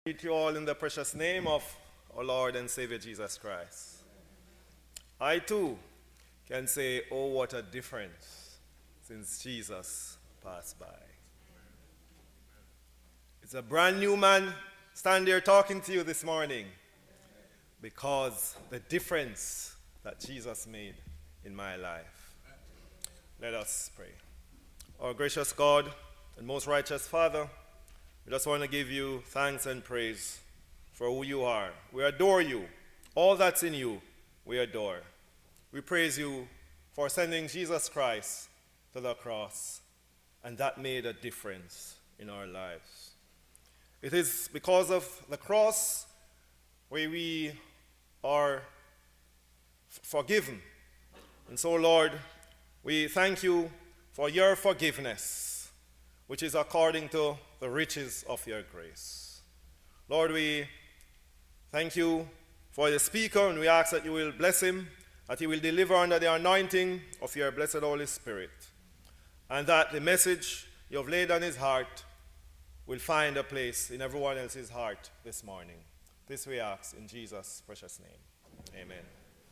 Greet you all in the precious name of our Lord and Savior Jesus Christ. I too can say, oh, what a difference since Jesus passed by. It's a brand new man standing here talking to you this morning because the difference that Jesus made in my life. Let us pray. Our gracious God and most righteous Father, we just want to give you thanks and praise for who you are. We adore you. All that's in you, we adore. We praise you for sending Jesus Christ to the cross, and that made a difference in our lives. It is because of the cross where we are forgiven. And so, Lord, we thank you for your forgiveness, which is according to the riches of your grace. Lord, we thank you for the speaker, and we ask that you will bless him, that he will deliver under the anointing of your blessed Holy Spirit, and that the message you have laid on his heart will find a place in everyone else's heart this morning. This we ask in Jesus' precious name. Amen.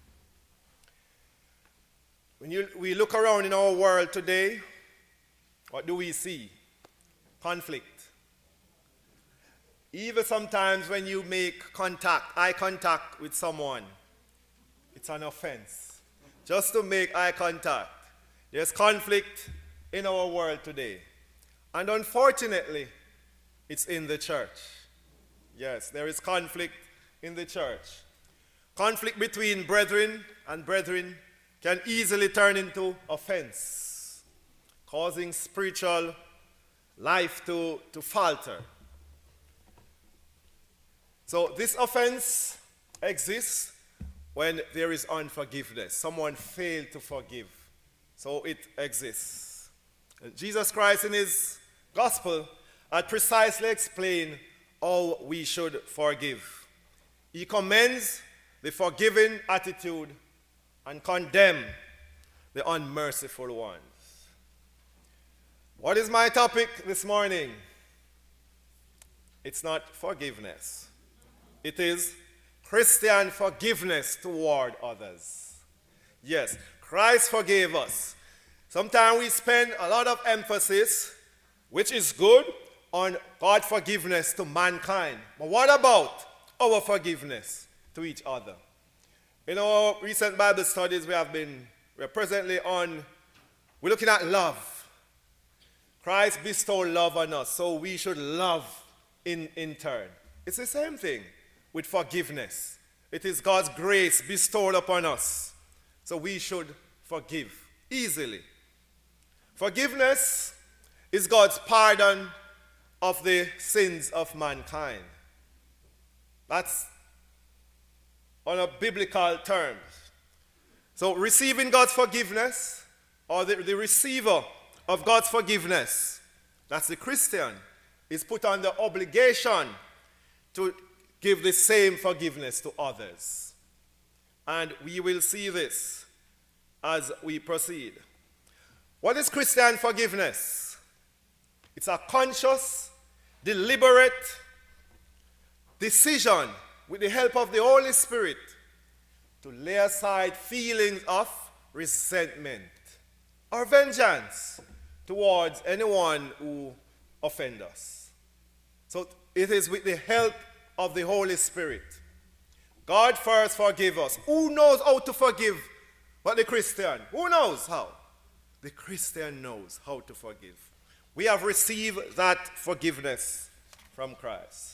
When we look around in our world today, what do we see? Conflict. Even sometimes when you make eye contact with someone, it's an offense. Just to make eye contact. There's conflict in our world today. And unfortunately, it's in the church. Yes, there is conflict in the church. Conflict between brethren and brethren can easily turn into offense, causing spiritual life to falter. So this offense exists when there is unforgiveness. Someone failed to forgive. So it exists. Jesus Christ in his gospel had precisely explained how we should forgive. He commends the forgiving attitude and condemns the unmerciful ones. What is my topic this morning? It's not forgiveness. It is Christian forgiveness toward others. Yes, Christ forgave us. Sometimes we spend a lot of emphasis, which is good, on God's forgiveness to mankind. But what about our forgiveness to each other? In our recent Bible studies we're looking at love. Christ bestowed love on us, so we should love in turn. It's the same thing with forgiveness. It is God's grace bestowed upon us, so we should forgive easily. Forgiveness is God's pardon of the sins of mankind. That's on a biblical terms. So receiving God's forgiveness, or the receiver of God's forgiveness, that's the Christian, is put on the obligation to give the same forgiveness to others. And we will see this as we proceed. What is Christian forgiveness? It's a conscious, deliberate decision with the help of the Holy Spirit to lay aside feelings of resentment or vengeance towards anyone who offends us. So it is with the help of the Holy Spirit. God first forgive us. Who knows how to forgive but the Christian? Who knows how? The Christian knows how to forgive. We have received that forgiveness from Christ.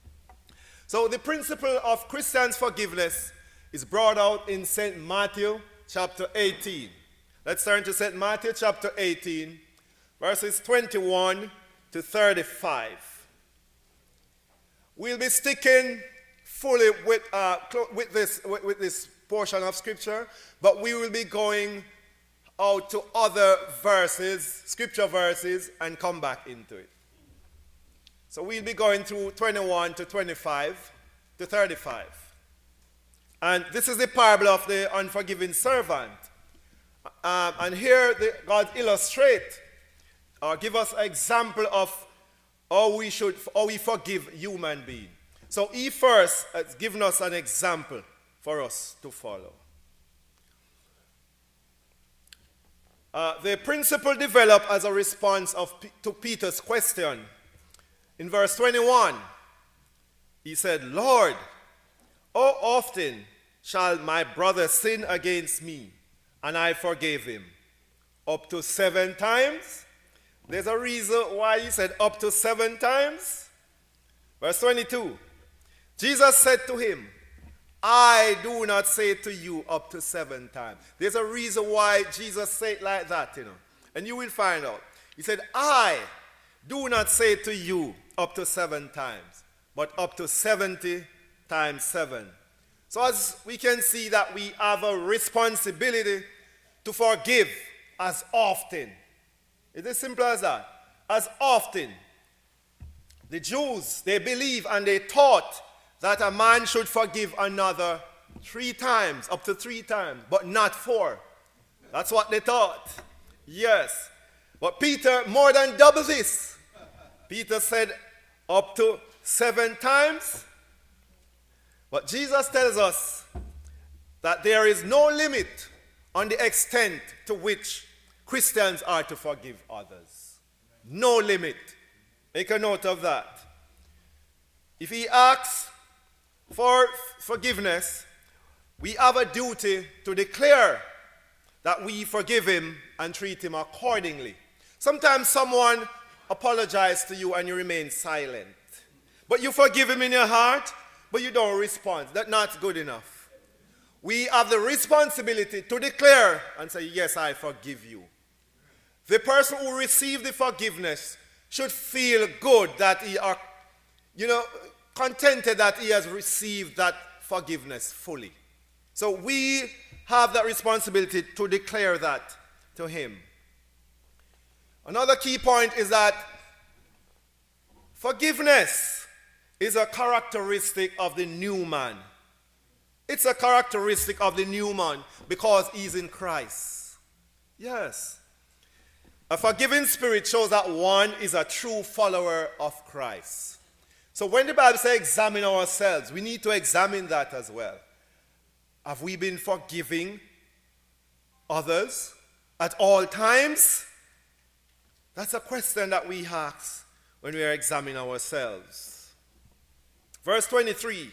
So the principle of Christian forgiveness is brought out in St. Matthew chapter 18. Let's turn to St. Matthew chapter 18, verses 21 to 35. We'll be sticking fully with this portion of Scripture, but we will be going out to other verses, Scripture verses, and come back into it. So we'll be going through 21 to 25 to 35. And this is the parable of the unforgiving servant. And here God illustrates or give us an example of how we forgive human beings. So he first has given us an example for us to follow. The principle developed as a response to Peter's question. In verse 21, he said, Lord, how often shall my brother sin against me, and I forgave him? Up to 7 times? There's a reason why he said up to 7 times. Verse 22, Jesus said to him, I do not say to you up to 7 times. There's a reason why Jesus said it like that, and you will find out. He said, I do not say to you up to 7 times, but up to 70 times 7. So as we can see that we have a responsibility to forgive as often. It's as simple as that. As often. The Jews, they believe and they taught that a man should forgive another 3 times, up to 3 times, but not 4. That's what they thought. Yes. But Peter more than double this. Peter said up to 7 times. But Jesus tells us that there is no limit on the extent to which Christians are to forgive others. No limit. Make a note of that. If he asks for forgiveness, we have a duty to declare that we forgive him and treat him accordingly. Sometimes someone apologizes to you and you remain silent. But you forgive him in your heart, but you don't respond. That's not good enough. We have the responsibility to declare and say, yes, I forgive you. The person who received the forgiveness should feel good that he are, contented that he has received that forgiveness fully. So we have that responsibility to declare that to him. Another key point is that forgiveness is a characteristic of the new man. It's a characteristic of the new man because he's in Christ. Yes. A forgiving spirit shows that one is a true follower of Christ. So when the Bible says examine ourselves, we need to examine that as well. Have we been forgiving others at all times? That's a question that we ask when we are examining ourselves. Verse 23.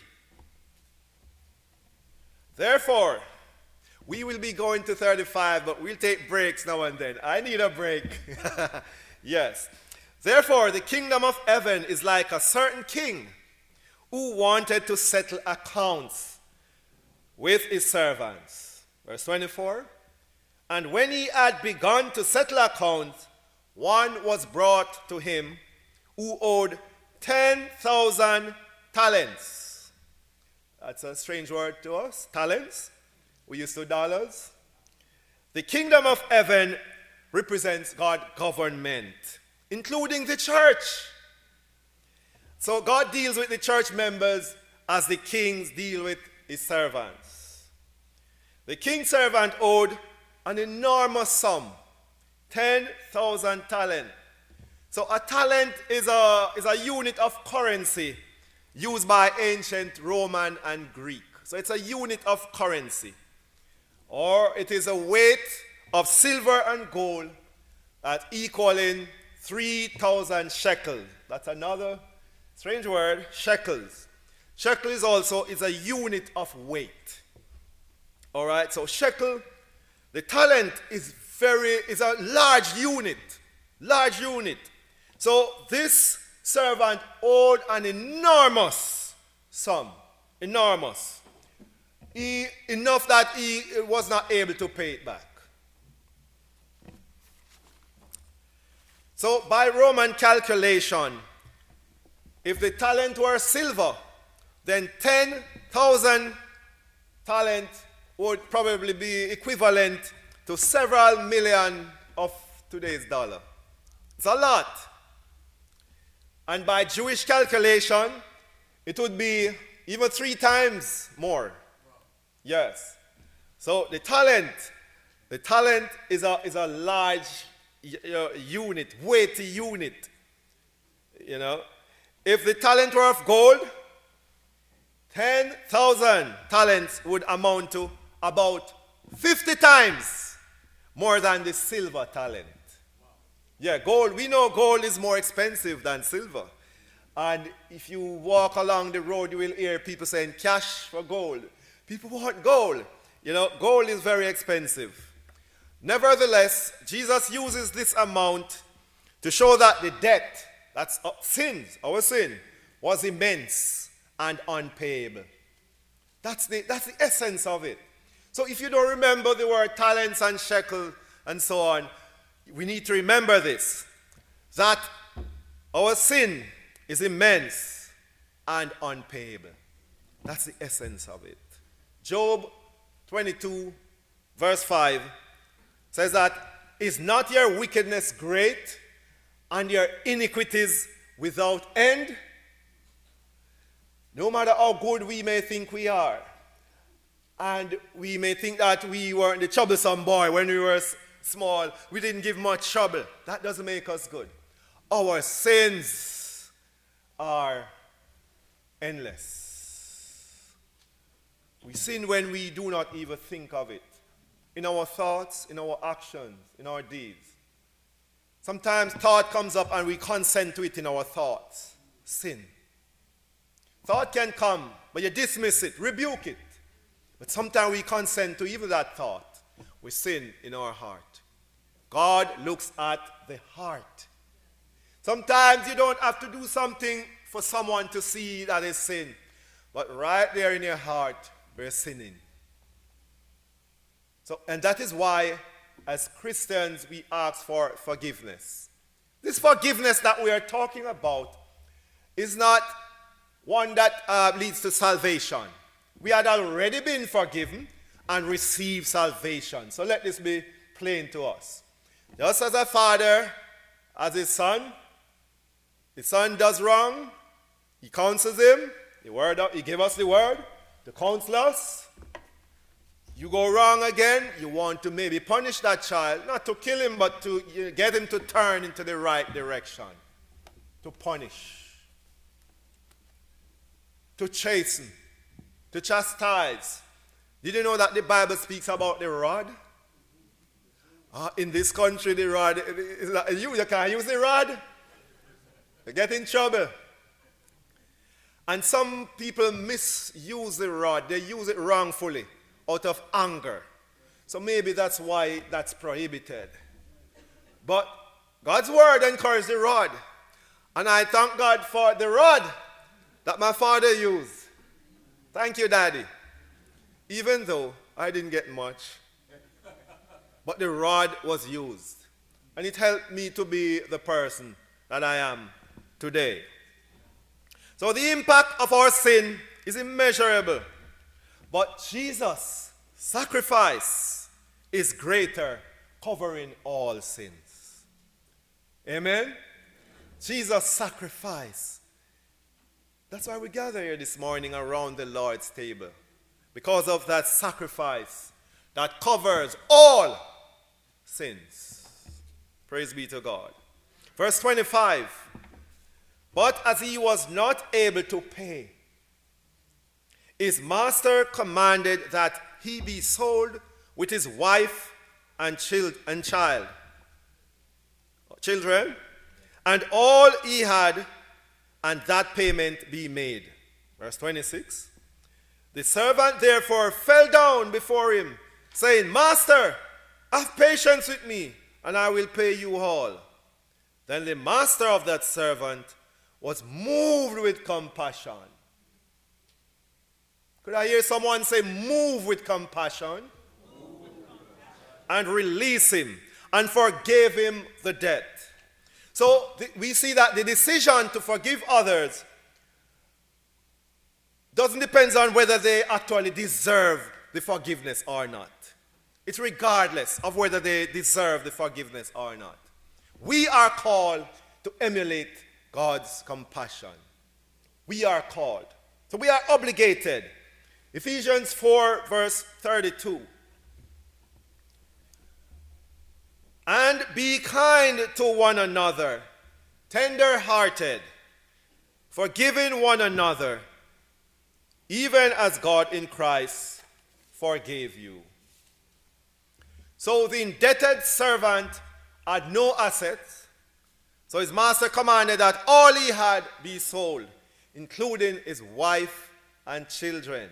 Therefore, we will be going to 35, but we'll take breaks now and then. I need a break. Yes. Therefore, the kingdom of heaven is like a certain king who wanted to settle accounts with his servants. Verse 24. And when he had begun to settle accounts, one was brought to him who owed 10,000 talents. That's a strange word to us, talents. We used to dollars. The kingdom of heaven represents God's government, including the church. So God deals with the church members as the kings deal with his servants. The king's servant owed an enormous sum, 10,000 talents. So a talent is a unit of currency used by ancient Roman and Greek. So it's a unit of currency. Or it is a weight of silver and gold that equaling 3,000 shekels. That's another strange word, shekels. Shekel is also a unit of weight. All right, so shekel, the talent is a large unit. So this servant owed an enormous sum, enough that he was not able to pay it back. So by Roman calculation, if the talent were silver, then 10,000 talents would probably be equivalent to several million of today's dollar. It's a lot. And by Jewish calculation, it would be even 3 times more. Yes. So the talent is a large unit, weighty unit. If the talent were of gold, 10,000 talents would amount to about 50 times more than the silver talent. Yeah, gold, we know gold is more expensive than silver. And if you walk along the road, you will hear people saying cash for gold. People want gold. You know, gold is very expensive. Nevertheless, Jesus uses this amount to show that the debt, that's sins, our sin, was immense and unpayable. That's the essence of it. So if you don't remember the word talents and shekel and so on, we need to remember this, that our sin is immense and unpayable. That's the essence of it. Job 22, verse 5 says that, is not your wickedness great and your iniquities without end? No matter how good we may think we are, and we may think that we weren't the troublesome boy when we were small, we didn't give much trouble, that doesn't make us good. Our sins are endless. We sin when we do not even think of it. In our thoughts, in our actions, in our deeds. Sometimes thought comes up and we consent to it in our thoughts. Sin. Thought can come, but you dismiss it, rebuke it. But sometimes we consent to even that thought. We sin in our heart. God looks at the heart. Sometimes you don't have to do something for someone to see that is sin. But right there in your heart, we're sinning. So, and that is why, as Christians, we ask for forgiveness. This forgiveness that we are talking about is not one that leads to salvation. We had already been forgiven and received salvation. So let this be plain to us. Just as a father has his son, the son does wrong, he counsels him, he gave us the word to counsel us. You go wrong again, you want to maybe punish that child, not to kill him, but to get him to turn into the right direction, to punish, to chasten, to chastise. Did you know that the Bible speaks about the rod? In this country, the rod, you can't use the rod. You get in trouble. And some people misuse the rod. They use it wrongfully out of anger. So maybe that's why that's prohibited. But God's word encouraged the rod. And I thank God for the rod that my father used. Thank you, Daddy. Even though I didn't get much, but the rod was used. And it helped me to be the person that I am today. So the impact of our sin is immeasurable. But Jesus' sacrifice is greater, covering all sins. Amen? Jesus' sacrifice. That's why we gather here this morning around the Lord's table. Because of that sacrifice that covers all sins. Praise be to God. Verse 25. But as he was not able to pay, his master commanded that he be sold with his wife and children, and all he had, and that payment be made. Verse 26. The servant therefore fell down before him, saying, Master, have patience with me, and I will pay you all. Then the master of that servant was moved with compassion. Could I hear someone say, move with compassion? And release him and forgave him the debt. So we see that the decision to forgive others doesn't depend on whether they actually deserve the forgiveness or not. It's regardless of whether they deserve the forgiveness or not. We are called to emulate God's compassion. We are called. So we are obligated. Ephesians 4 verse 32. And be kind to one another, tender-hearted, forgiving one another, even as God in Christ forgave you. So the indebted servant had no assets, so his master commanded that all he had be sold, including his wife and children.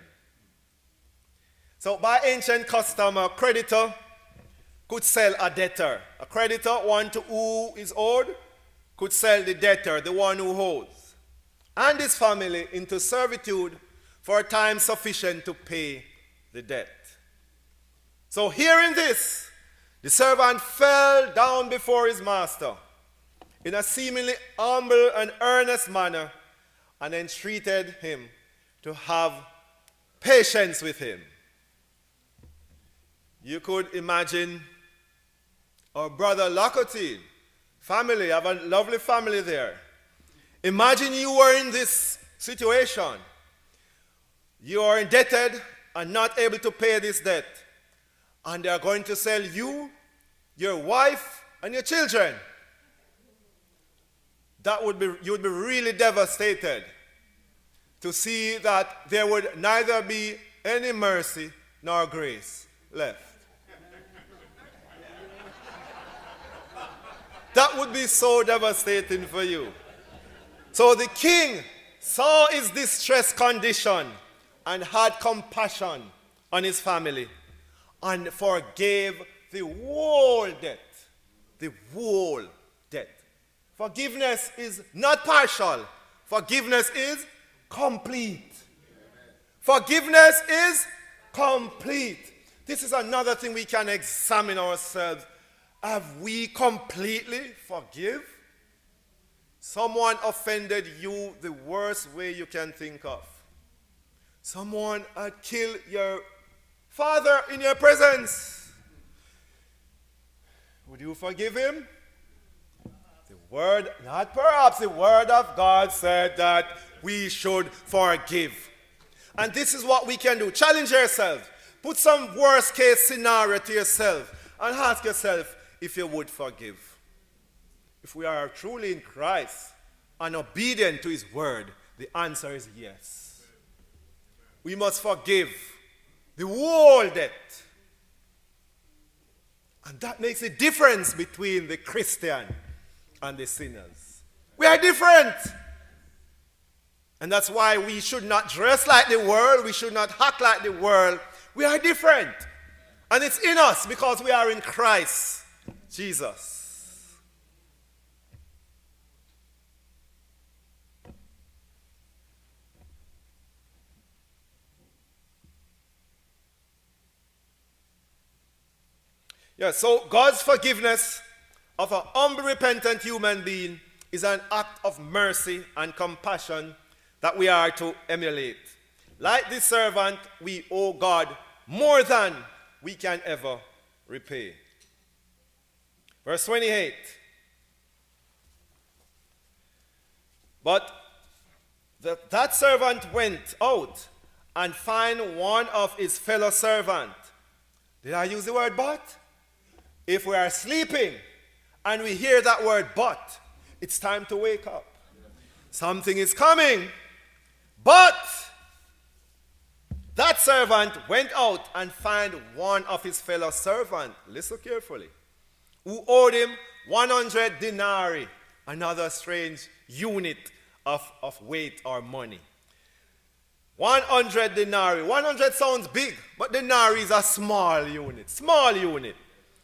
So by ancient custom, a creditor could sell a debtor. A creditor, one to who is owed, could sell the debtor, the one who owes, and his family into servitude for a time sufficient to pay the debt. So hearing this, the servant fell down before his master in a seemingly humble and earnest manner and entreated him to have patience with him. You could imagine our brother Locotine, family, have a lovely family there. Imagine you were in this situation. You are indebted and not able to pay this debt. And they are going to sell you, your wife, and your children. You would be really devastated to see that there would neither be any mercy nor grace left. That would be so devastating for you. So the king saw his distressed condition and had compassion on his family and forgave the whole debt. The whole debt. Forgiveness is not partial. Forgiveness is complete. Forgiveness is complete. This is another thing we can examine ourselves. Have we completely forgive? Someone offended you the worst way you can think of. Someone had killed your father in your presence. Would you forgive him? The word, not perhaps, the word of God said that we should forgive. And this is what we can do. Challenge yourself. Put some worst case scenario to yourself and ask yourself if you would forgive. If we are truly in Christ and obedient to his word, the answer is yes. We must forgive the whole debt. And that makes a difference between the Christian and the sinners. We are different. And that's why we should not dress like the world. We should not act like the world. We are different. And it's in us because we are in Christ Jesus. Yeah, so God's forgiveness of an humble, repentant human being is an act of mercy and compassion that we are to emulate. Like this servant, we owe God more than we can ever repay. Verse 28. But that servant went out and found one of his fellow servants. Did I use the word but? If we are sleeping and we hear that word but, it's time to wake up. Something is coming. But that servant went out and found one of his fellow servants, listen carefully, who owed him 100 denarii, another strange unit of weight or money. 100 denarii. 100 sounds big, but denarii is a small unit. Small unit.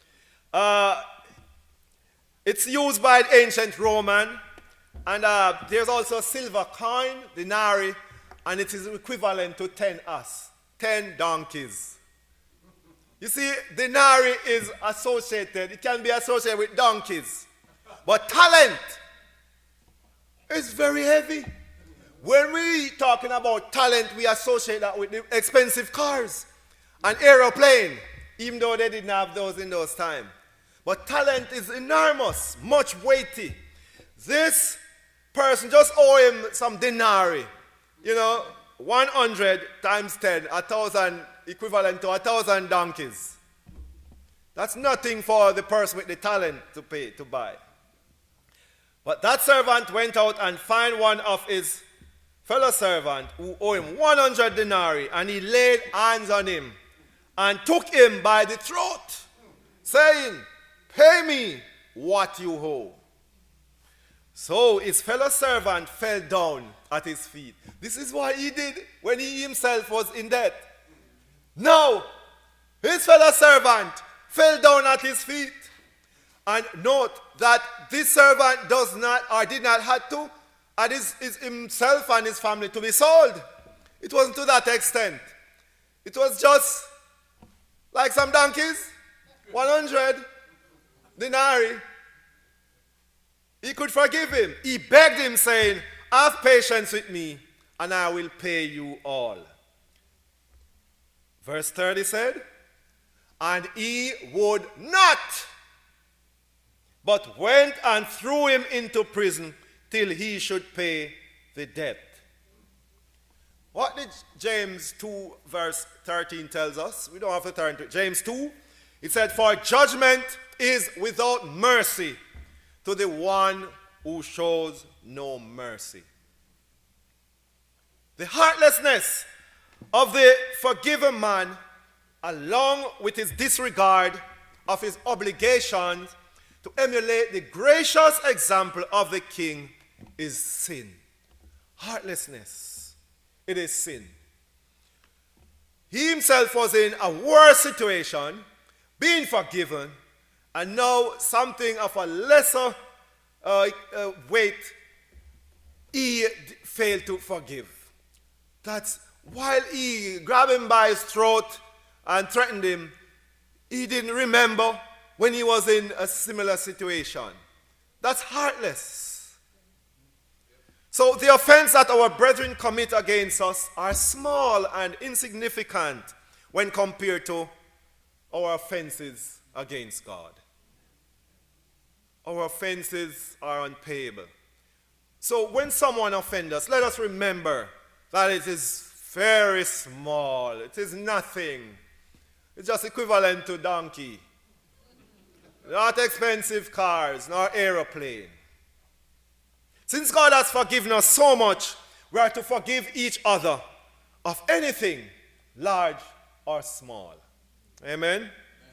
It's used by the ancient Roman, and there's also a silver coin, denarii, and it is equivalent to 10 ass, 10 donkeys. You see, denarii is associated, it can be associated with donkeys, but talent is very heavy. When we talking about talent, we associate that with the expensive cars and aeroplane, even though they didn't have those in those times. But talent is enormous, much weighty. This person just owe him some denarii. You know, 100 times 10, 1,000, equivalent to 1,000 donkeys. That's nothing for the person with the talent to pay, to buy. But that servant went out and found one of his fellow servant who owed him 100 denarii, and he laid hands on him and took him by the throat, saying, "Pay me what you owe." So his fellow servant fell down at his feet. This is what he did when he himself was in debt. Now, his fellow servant fell down at his feet. And note that this servant does not or did not have to add himself and his family to be sold. It wasn't to that extent. It was just like some donkeys, 100 denarii. He could forgive him. He begged him, saying, "Have patience with me, and I will pay you all." Verse 30 said, "And he would not, but went and threw him into prison till he should pay the debt." What did James 2 verse 13 tells us? We don't have to turn to it. James 2, it said, "For judgment is without mercy to the one who shows no mercy." The heartlessness of the forgiven man, along with his disregard of his obligations to emulate the gracious example of the king, is sin. Heartlessness, it is sin. He himself was in a worse situation, being forgiven, and now something of a lesser weight he failed to forgive. That's while he grabbed him by his throat and threatened him, he didn't remember when he was in a similar situation. That's heartless. So the offense that our brethren commit against us are small and insignificant when compared to our offenses against God. Our offenses are unpayable. So when someone offends us, let us remember that it is very small. It is nothing. It's just equivalent to donkey. Not expensive cars, nor aeroplane. Since God has forgiven us so much, we are to forgive each other of anything, large or small. Amen?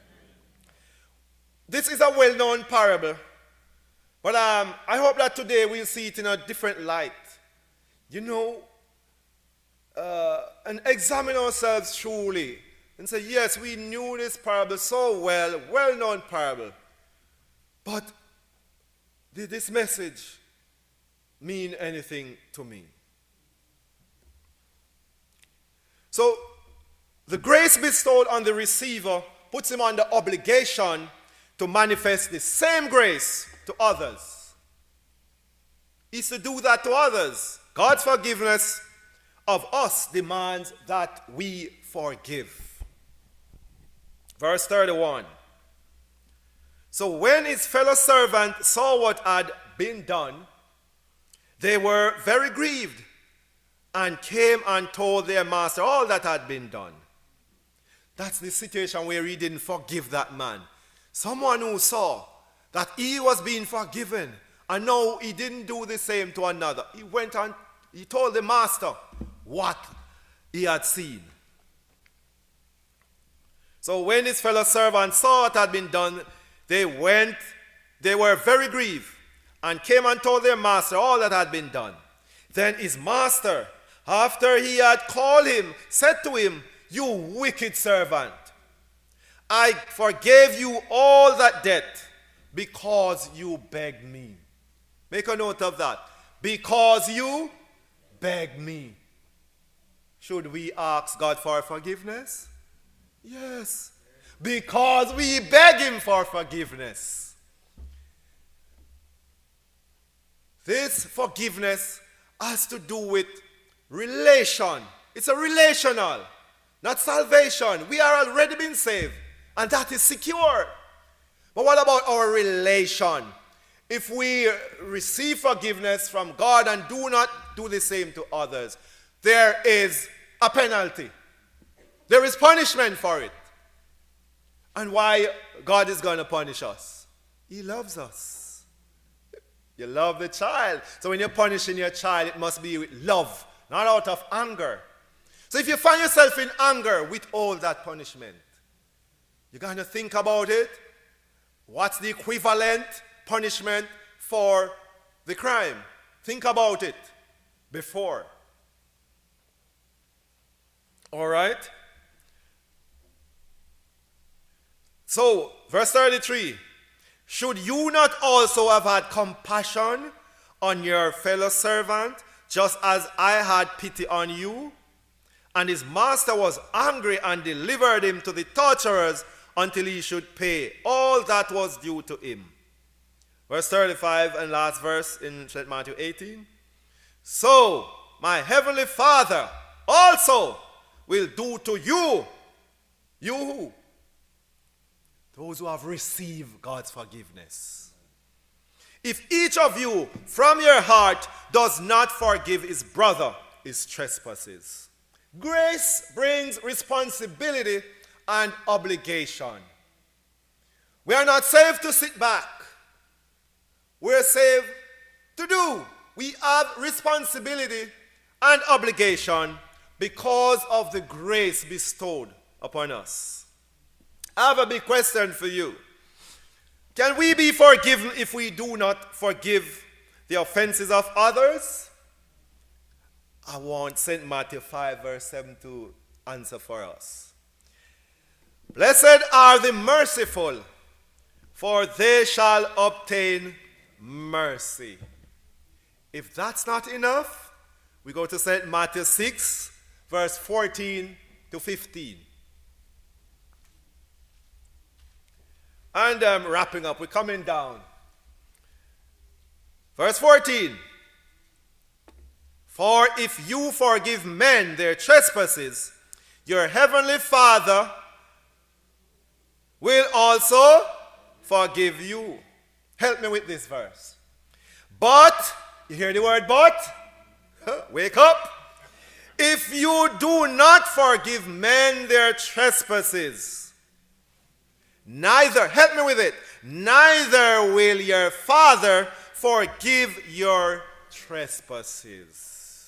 This is a well-known parable, but I hope that today we'll see it in a different light. You know, and examine ourselves truly and say, yes, we knew this parable so well, well-known parable, but did this message mean anything to me? So the grace bestowed on the receiver puts him under obligation to manifest the same grace to others. He's to do that to others. God's forgiveness of us demands that we forgive. Verse 31. So when his fellow servants saw what had been done, they were very grieved and came and told their master all that had been done. That's the situation where he didn't forgive that man. Someone who saw that he was being forgiven and now he didn't do the same to another. He went and he told the master what he had seen. So when his fellow servants saw what had been done, they were very grieved and came and told their master all that had been done. Then his master, after he had called him, said to him, "You wicked servant, I forgave you all that debt because you begged me." Make a note of that. Because you begged me. Should we ask God for forgiveness? Yes. Because we beg him for forgiveness. This forgiveness has to do with relation. It's a relational, not salvation. We are already been saved, and that is secure. But what about our relation? If we receive forgiveness from God and do not do the same to others, there is a penalty. There is punishment for it. And why God is going to punish us? He loves us. You love the child. So when you're punishing your child, it must be with love, not out of anger. So if you find yourself in anger, withhold that punishment. You're going to think about it. What's the equivalent punishment for the crime? Think about it before. All right? So, verse 33. Should you not also have had compassion on your fellow servant, just as I had pity on you? And his master was angry and delivered him to the torturers until he should pay all that was due to him. Verse 35 and last verse in St. Matthew 18. So my heavenly Father also will do to you, you who? Those who have received God's forgiveness. If each of you from your heart does not forgive his brother his trespasses. Grace brings responsibility and obligation. We are not saved to sit back. We're saved to do. We have responsibility and obligation because of the grace bestowed upon us. I have a big question for you. Can we be forgiven if we do not forgive the offenses of others? I want St. Matthew 5 verse 7 to answer for us. Blessed are the merciful, for they shall obtain mercy. If that's not enough, we go to St. Matthew 6 verse 14 to 15. And I'm wrapping up. We're coming down. Verse 14. For if you forgive men their trespasses, your heavenly Father will also forgive you. Help me with this verse. But, you hear the word but? Wake up. If you do not forgive men their trespasses, neither, help me with it, neither will your Father forgive your trespasses.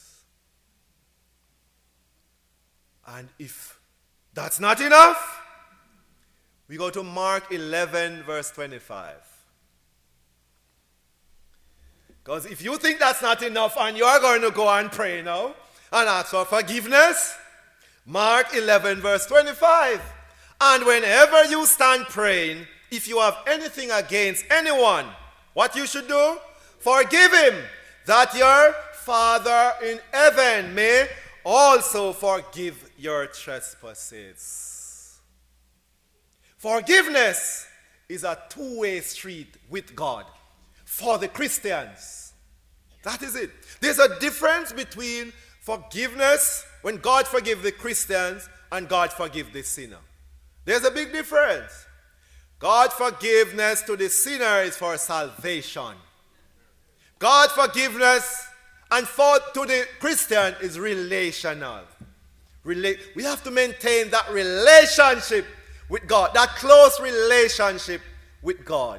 And if that's not enough, we go to Mark 11 verse 25. Because if you think that's not enough and you're going to go and pray now and ask for forgiveness, Mark 11 verse 25. And whenever you stand praying, if you have anything against anyone, what you should do? Forgive him, that your Father in heaven may also forgive your trespasses. Forgiveness is a two-way street with God for the Christians. That is it. There's a difference between forgiveness when God forgives the Christians and God forgives the sinner. There's a big difference. God's forgiveness to the sinner is for salvation. God's forgiveness and to the Christian is relational. We have to maintain that relationship with God, that close relationship with God.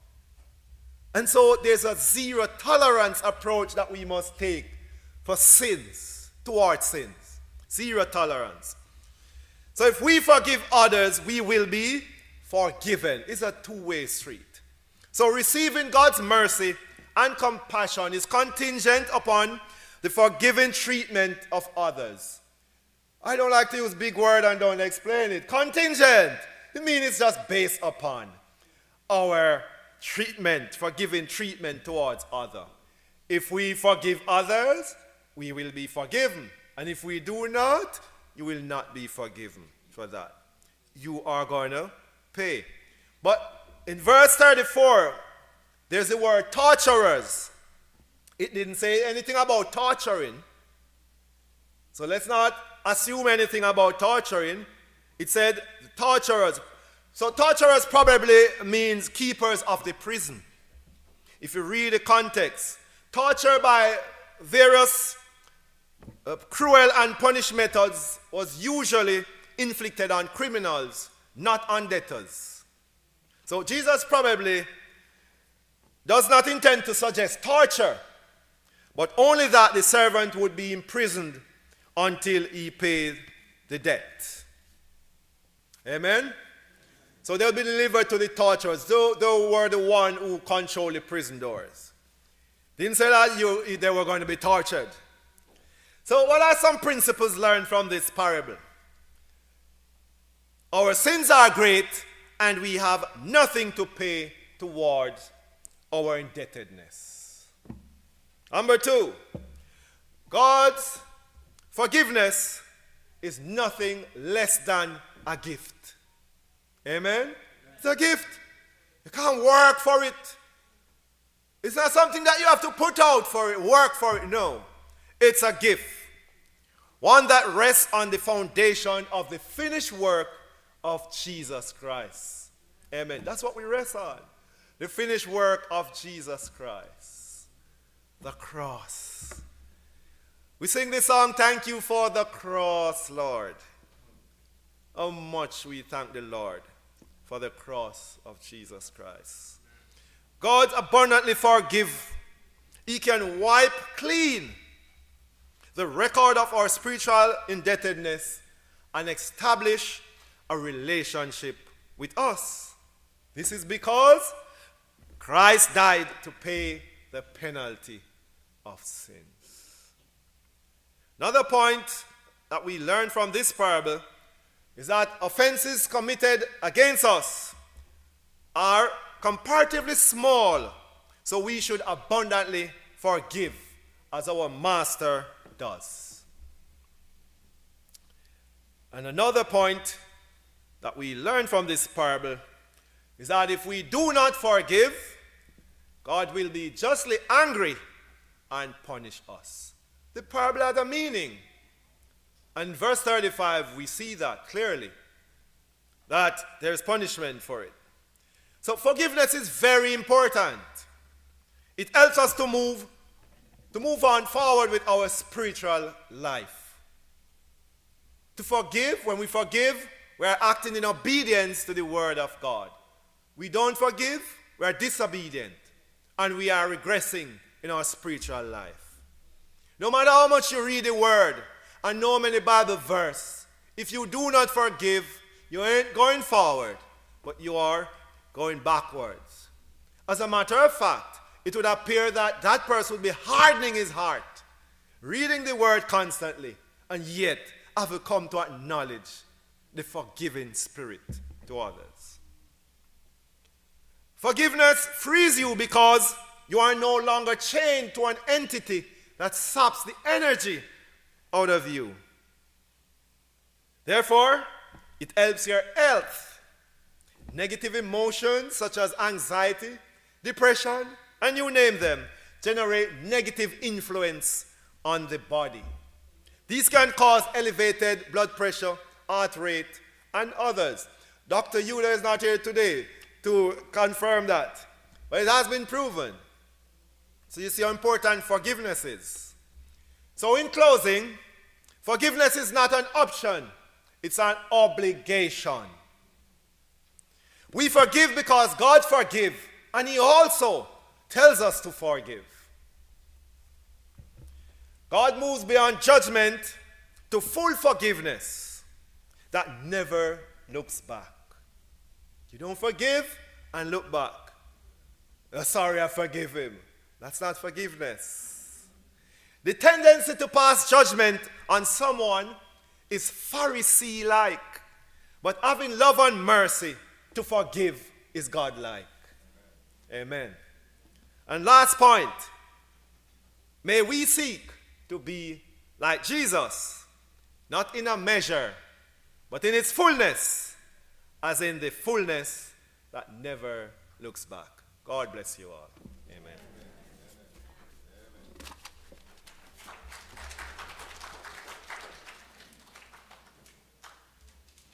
And so there's a zero tolerance approach that we must take for sins, towards sins. Zero tolerance. So if we forgive others, we will be forgiven. It's a two-way street. So receiving God's mercy and compassion is contingent upon the forgiving treatment of others. I don't like to use big word and don't explain it. Contingent. It means it's just based upon our treatment, forgiving treatment towards others. If we forgive others, we will be forgiven. And if we do not, you will not be forgiven for that. You are going to pay. But in verse 34, there's the word torturers. It didn't say anything about torturing. So let's not assume anything about torturing. It said torturers. So torturers probably means keepers of the prison. If you read the context, torture by various cruel and punish methods was usually inflicted on criminals, not on debtors. So Jesus probably does not intend to suggest torture, but only that the servant would be imprisoned until he paid the debt. Amen? So they'll be delivered to the torturers. They were the one who controlled the prison doors. Didn't say that they were going to be tortured. So what are some principles learned from this parable? Our sins are great, and we have nothing to pay towards our indebtedness. Number 2, God's forgiveness is nothing less than a gift. Amen? It's a gift. You can't work for it. It's not something that you have to put out for it, work for it. No. It's a gift. One that rests on the foundation of the finished work of Jesus Christ. Amen. That's what we rest on. The finished work of Jesus Christ. The cross. We sing this song, "Thank you for the cross, Lord." How much we thank the Lord for the cross of Jesus Christ. God abundantly forgive. He can wipe clean the record of our spiritual indebtedness and establish a relationship with us. This is because Christ died to pay the penalty of sins. Another point that we learn from this parable is that offenses committed against us are comparatively small, so we should abundantly forgive as our Master does. And another point that we learn from this parable is that if we do not forgive, God will be justly angry and punish us. The parable had a meaning. And verse 35, we see that clearly, that there is punishment for it. So forgiveness is very important. It helps us to move on forward with our spiritual life. To forgive, when we forgive, we are acting in obedience to the word of God. We don't forgive, we are disobedient, and we are regressing in our spiritual life. No matter how much you read the word and know many Bible verse, if you do not forgive, you ain't going forward, but you are going backwards. As a matter of fact, it would appear that that person would be hardening his heart, reading the word constantly, and yet have come to acknowledge the forgiving spirit to others. Forgiveness frees you because you are no longer chained to an entity that saps the energy out of you. Therefore, it helps your health. Negative emotions such as anxiety, depression, and you name them, generate negative influence on the body. These can cause elevated blood pressure, heart rate, and others. Dr. Yuda is not here today to confirm that, but it has been proven. So you see how important forgiveness is. So in closing, forgiveness is not an option, it's an obligation. We forgive because God forgives, and He also tells us to forgive. God moves beyond judgment to full forgiveness that never looks back. You don't forgive and look back. Oh, sorry, I forgive him. That's not forgiveness. The tendency to pass judgment on someone is Pharisee-like, but having love and mercy to forgive is God-like. Amen. And last point, may we seek to be like Jesus, not in a measure, but in its fullness, as in the fullness that never looks back. God bless you all.